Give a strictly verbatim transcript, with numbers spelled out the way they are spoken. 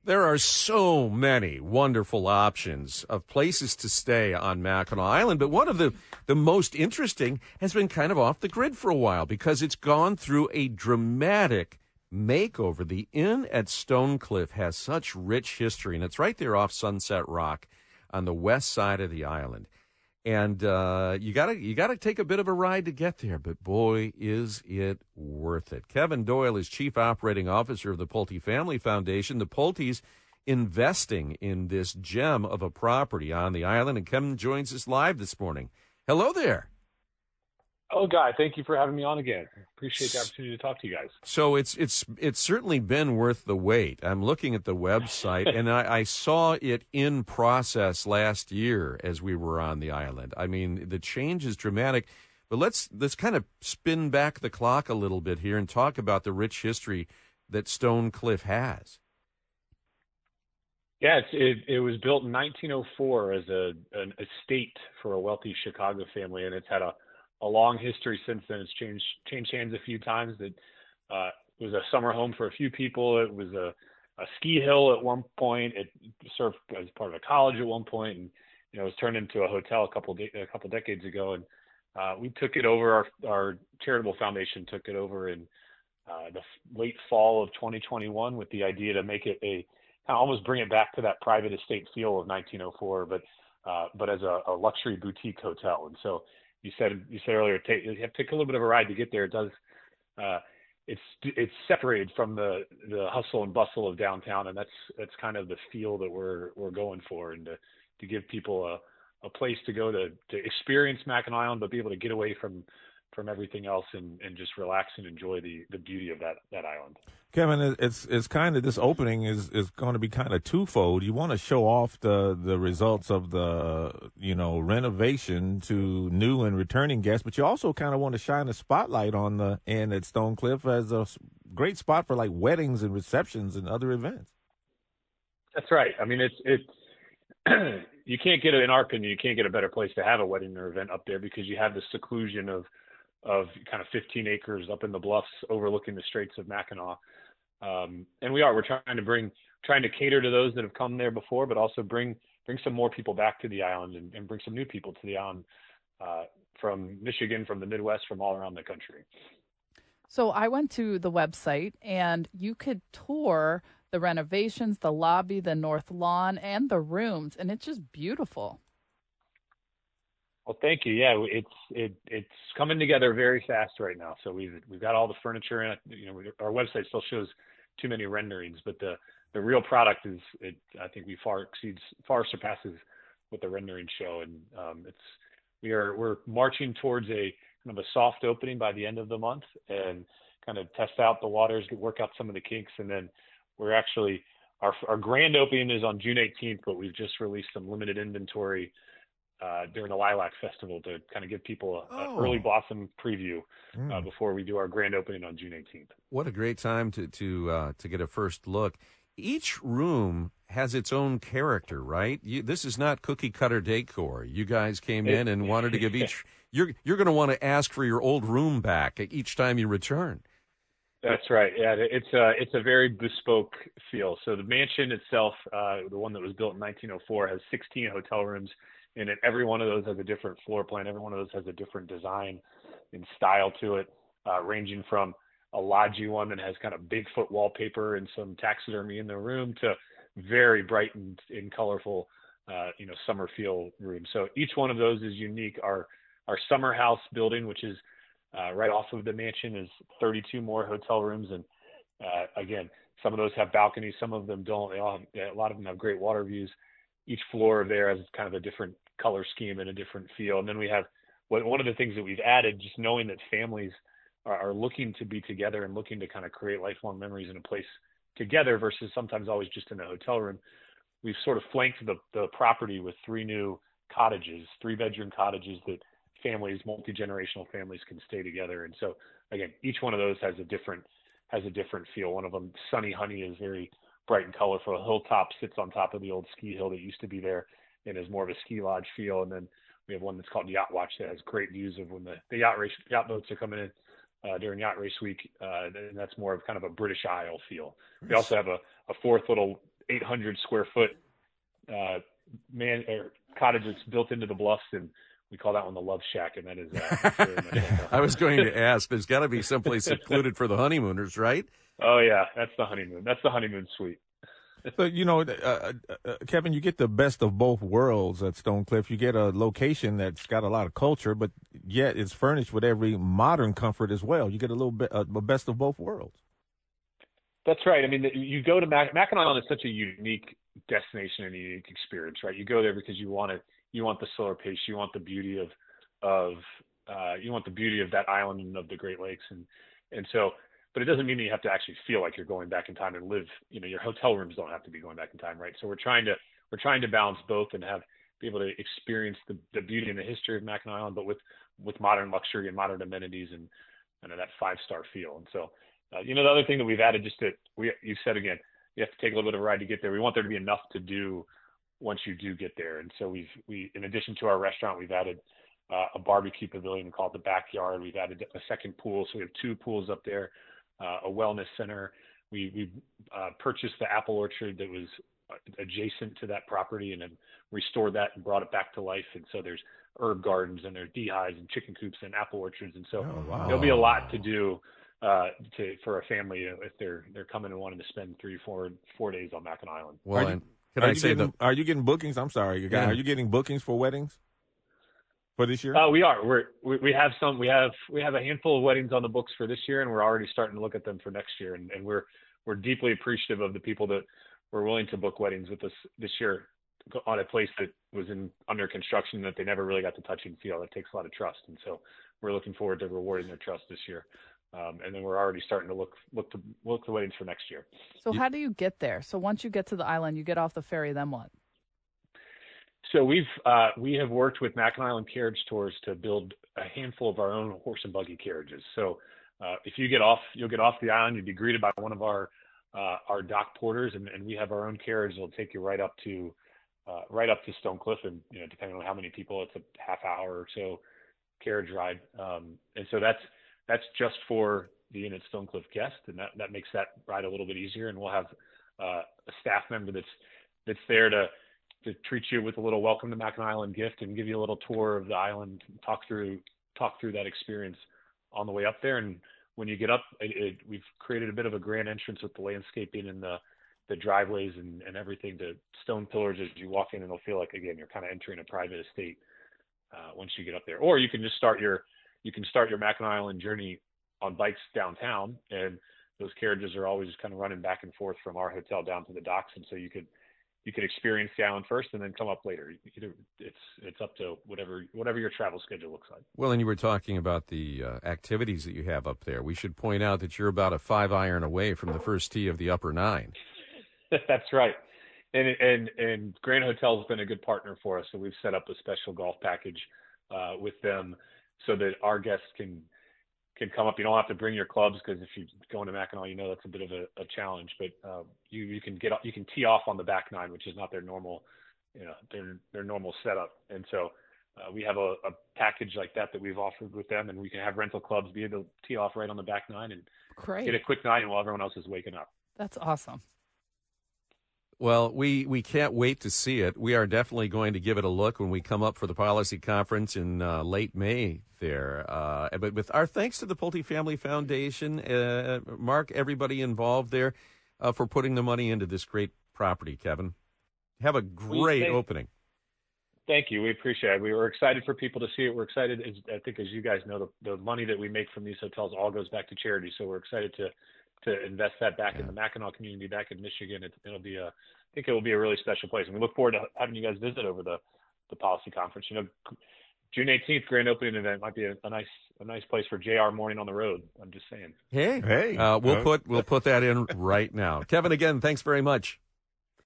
There are so many wonderful options of places to stay on Mackinac Island, but one of the, the most interesting has been kind of off the grid for a while because it's gone through a dramatic makeover. The Inn at Stonecliff has such rich history, and it's right there off Sunset Rock on the west side of the island. And uh, you gotta you gotta take a bit of a ride to get there, but boy, is it worth it. Kevin Doyle is Chief Operating Officer of the Pulte Family Foundation. The Pulte's investing in this gem of a property on the island, and Kevin joins us live this morning. Hello there. Oh, Guy, thank you for having me on again. Appreciate the opportunity to talk to you guys. So it's it's it's certainly been worth the wait. I'm looking at the website, and I, I saw it in process last year as we were on the island. I mean, the change is dramatic. But let's let's kind of spin back the clock a little bit here and talk about the rich history that Stonecliff has. Yeah, it's, it it was built in nineteen oh four as a an estate for a wealthy Chicago family, and it's had a a long history since then. It's changed changed hands a few times. That uh, it was a summer home for a few people. It was a, a ski hill at one point. It served as part of a college at one point, and you know it was turned into a hotel a couple de- a couple decades ago. And uh, we took it over. Our our charitable foundation took it over in uh, the f- late fall of twenty twenty-one with the idea to make it a kind of almost bring it back to that private estate feel of nineteen oh four, but uh, but as a, a luxury boutique hotel. And so. You said you said earlier, take, you have to take a little bit of a ride to get there. It does. Uh, it's it's separated from the, the hustle and bustle of downtown, and that's that's kind of the feel that we're we're going for, and to, to give people a, a place to go to, to experience Mackinac Island, but be able to get away from from everything else and, and just relax and enjoy the, the beauty of that, that island. Kevin, it's it's kind of this opening is, is going to be kind of twofold. You want to show off the, the results of the you know renovation to new and returning guests, but you also kind of want to shine a spotlight on the Inn at Stonecliff as a great spot for like weddings and receptions and other events. That's right. I mean, it's it's you can't get in our opinion, you can't get a better place to have a wedding or event up there because you have the seclusion of of kind of fifteen acres up in the bluffs overlooking the Straits of Mackinac. Um, and we are, we're trying to bring, trying to cater to those that have come there before, but also bring, bring some more people back to the island and, and bring some new people to the island uh, from Michigan, from the Midwest, from all around the country. So I went to the website and you could tour the renovations, the lobby, the north lawn, and the rooms, and it's just beautiful. Well, thank you. Yeah, it's it it's coming together very fast right now. So we've we've got all the furniture in it. You know, our website still shows too many renderings, but the the real product is it. I think we far exceeds far surpasses what the renderings show, and um, it's we are we're marching towards a kind of a soft opening by the end of the month, and kind of test out the waters, work out some of the kinks, and then we're actually our our grand opening is on June eighteenth, but we've just released some limited inventory Uh, during the Lilac Festival to kind of give people an Oh. early blossom preview uh, Mm. before we do our grand opening on June eighteenth. What a great time to to uh, to get a first look. Each room has its own character, right? You, this is not cookie cutter decor. You guys came in and wanted to give each. You're you're going to want to ask for your old room back each time you return. That's right. Yeah, it's a it's a very bespoke feel. So the mansion itself, uh, the one that was built in nineteen oh four, has sixteen hotel rooms. And every one of those has a different floor plan. Every one of those has a different design and style to it, uh, ranging from a lodgy one that has kind of Bigfoot wallpaper and some taxidermy in the room to very bright and, and colorful, uh, you know, summer feel rooms. So each one of those is unique. Our our summer house building, which is uh, right off of the mansion, is thirty-two more hotel rooms. And uh, again, some of those have balconies, some of them don't. They all have, a lot of them have great water views. Each floor there has kind of a different color scheme and a different feel. And then we have what one of the things that we've added, just knowing that families are, are looking to be together and looking to kind of create lifelong memories in a place together versus sometimes always just in a hotel room. We've sort of flanked the, the property with three new cottages, three bedroom cottages that families, multi-generational families can stay together. And so again, each one of those has a different, has a different feel. One of them, Sunny Honey, is very bright and colorful. A hilltop sits on top of the old ski hill that used to be there and is more of a ski lodge feel. And then we have one that's called Yacht Watch that has great views of when the, the yacht race, yacht boats are coming in uh, during yacht race week. Uh, and that's more of kind of a British Isle feel. We also have a, a fourth little eight hundred square foot uh, man or cottage that's built into the bluffs, and we call that one the Love Shack, and that is. Uh, very much I was going to ask. There's got to be someplace secluded for the honeymooners, right? Oh yeah, that's the honeymoon. That's the honeymoon suite. So, you know, uh, uh, Kevin, you get the best of both worlds at Stonecliff. You get a location that's got a lot of culture, but yet it's furnished with every modern comfort as well. You get a little bit uh, a best of both worlds. That's right. I mean, you go to Mac- Mackinac Island is such a unique destination and a unique experience, right? You go there because you want it. You want the slower pace. You want the beauty of of uh, you want the beauty of that island and of the Great Lakes, and and so. But it doesn't mean that you have to actually feel like you're going back in time and live. You know, your hotel rooms don't have to be going back in time, right? So we're trying to we're trying to balance both and have be able to experience the, the beauty and the history of Mackinac Island, but with with modern luxury and modern amenities and and that five star feel. And so, uh, you know, the other thing that we've added, just to we you said again, you have to take a little bit of a ride to get there. We want there to be enough to do once you do get there. And so we've we in addition to our restaurant, we've added uh, a barbecue pavilion called the Backyard. We've added a second pool, so we have two pools up there. Uh, a wellness center. We we uh, purchased the apple orchard that was adjacent to that property and then restored that and brought it back to life. And so there's herb gardens and there's beehives and chicken coops and apple orchards. And so Oh, wow. there'll be a lot to do uh, to for a family if they're they're coming and wanting to spend three, four, four days on Mackinac Island. Well, Are you- and can Are I you say getting, that? are you getting bookings? I'm sorry, you guys. Yeah. Are you getting bookings for weddings for this year? Uh, we are. We're, we we have some. We have we have a handful of weddings on the books for this year, and we're already starting to look at them for next year. And, and we're we're deeply appreciative of the people that were willing to book weddings with us this year on a place that was in under construction that they never really got to touch and feel. It takes a lot of trust, and so we're looking forward to rewarding their trust this year. Um, and then we're already starting to look look to look to weddings for next year. So how do you get there? So once you get to the island, you get off the ferry, then what? So we've uh, we have worked with Mackinac Island Carriage Tours to build a handful of our own horse and buggy carriages. So uh, if you get off, you'll get off the island. You'll be greeted by one of our uh, our dock porters, and, and we have our own carriage that'll take you right up to uh, right up to Stonecliff, and you know, depending on how many people, it's a half hour or so carriage ride. Um, and so that's that's just for the Inn at Stonecliff guest, and that, that makes that ride a little bit easier. And we'll have uh, a staff member that's that's there to to treat you with a little welcome to Mackinac Island gift and give you a little tour of the island, talk through talk through that experience on the way up there. And when you get up, it, it, we've created a bit of a grand entrance with the landscaping and the the driveways and, and everything, the stone pillars as you walk in, and it'll feel like, again, you're kind of entering a private estate uh, once you get up there. Or you can just start your you can start your Mackinac Island journey on bikes downtown, and those carriages are always kind of running back and forth from our hotel down to the docks, and so you could you could experience the island first and then come up later. Either it's it's up to whatever whatever your travel schedule looks like. Well, and you were talking about the uh, activities that you have up there. We should point out that you're about a five iron away from the first tee of the Upper Nine. That's right. And and and Grand Hotel has been a good partner for us, so we've set up a special golf package uh, with them so that our guests can can come up. You don't have to bring your clubs, because if you go into Mackinac, you know that's a bit of a, a challenge. But uh, you you can get you can tee off on the back nine, which is not their normal, you know, their their normal setup. And so uh, we have a, a package like that that we've offered with them, and we can have rental clubs be able to tee off right on the back nine and Great. get a quick nine while everyone else is waking up. That's awesome. Well, we, we can't wait to see it. We are definitely going to give it a look when we come up for the policy conference in uh, late May there. Uh, but with our thanks to the Pulte Family Foundation, uh, Mark, everybody involved there uh, for putting the money into this great property, Kevin. Have a great thank- opening. Thank you. We appreciate it. We were excited for people to see it. We're excited, as, I think, as you guys know, the, the money that we make from these hotels all goes back to charity. So we're excited to to invest that back Yeah. in the Mackinac community, back in Michigan. It, it'll be a, I think it will be a really special place. And we look forward to having you guys visit over the, the policy conference. You know, June eighteenth, grand opening event might be a, a nice a nice place for J R Morning on the Road. I'm just saying. Hey, Hey. uh, we'll Uh, put we'll put that in right now. Kevin, again, thanks very much.